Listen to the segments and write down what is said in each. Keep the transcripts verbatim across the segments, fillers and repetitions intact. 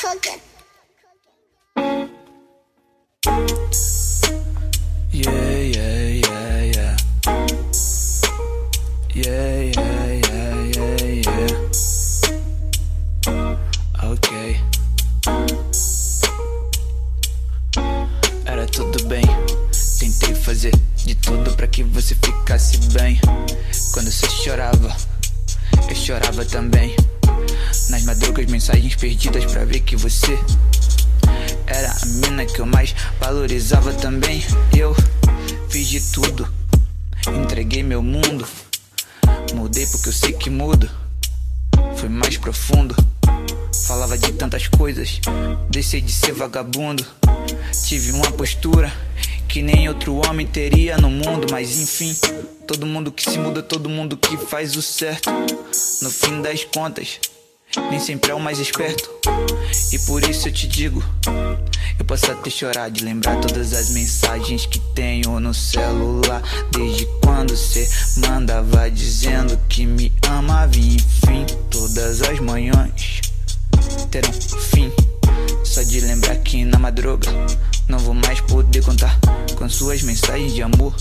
cooking. Yeah, yeah, yeah, yeah. Yeah, yeah, yeah, yeah, yeah. Ok. Era tudo bem. Tentei fazer de tudo pra que você ficasse bem. Quando você chorava, eu chorava também. Nas madrugas, mensagens perdidas pra ver que você era a mina que eu mais valorizava também. Eu fiz de tudo, entreguei meu mundo. Mudei porque eu sei que mudo. Fui mais profundo. Falava de tantas coisas, deixei de ser vagabundo. Tive uma postura que nem outro homem teria no mundo. Mas enfim, todo mundo que se muda, todo mundo que faz o certo, no fim das contas, nem sempre é o mais esperto. E por isso eu te digo, eu posso até chorar de lembrar todas as mensagens que tenho no celular. Desde quando cê mandava dizendo que me amava. Enfim, todas as manhãs terão fim. Só de lembrar que na madruga não vou mais poder contar com suas mensagens de amor.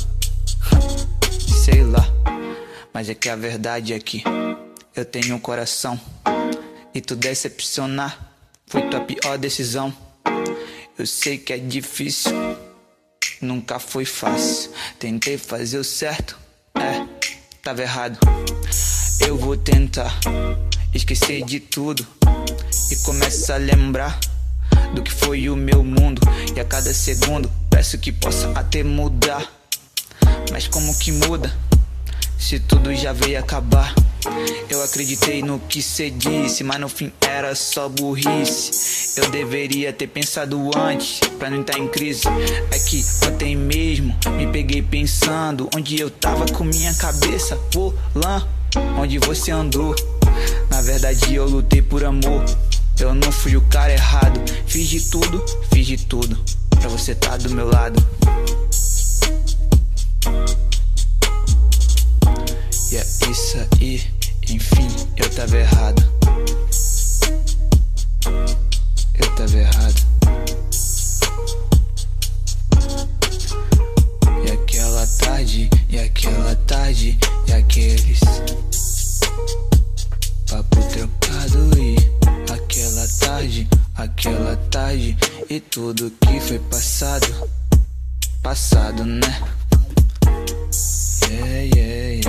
Sei lá, mas é que a verdade é que eu tenho um coração. E tu decepcionar foi tua pior decisão. Eu sei que é difícil, nunca foi fácil. Tentei fazer o certo, é, tava errado. Eu vou tentar esquecer de tudo e começar a lembrar do que foi o meu mundo. E a cada segundo peço que possa até mudar. Mas como que muda se tudo já veio acabar? Eu acreditei no que cê disse, mas no fim era só burrice. Eu deveria ter pensado antes, pra não entrar em crise. É que ontem mesmo me peguei pensando onde eu tava com minha cabeça. Pô, lã, onde você andou? Na verdade eu lutei por amor. Eu não fui o cara errado. Fiz de tudo, fiz de tudo pra você tá do meu lado. E é isso aí, enfim, eu tava errado. Eu tava errado. E aquela tarde, e aquela tarde, e aqueles papo trocado. E aquela tarde, aquela tarde, e tudo que foi passado, passado, né? Yeah, yeah, yeah.